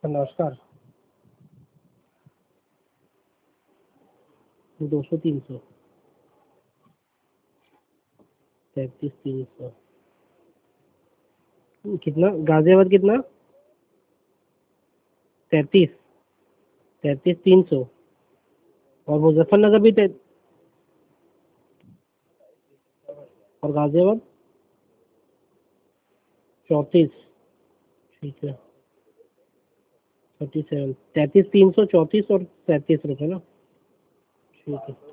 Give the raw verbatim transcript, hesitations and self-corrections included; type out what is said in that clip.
नमस्कार। दो सौ तीन सौ तैंतीस तीन सौ कितना? गाजियाबाद कितना? तैंतीस तैंतीस तीन सौ और मुजफ्फरनगर भी तै और गाजियाबाद चौंतीस। ठीक है, थर्टी सेवन। तैंतीस तीन सौ चौंतीस और तैंतीस रुपये ना। ठीक है।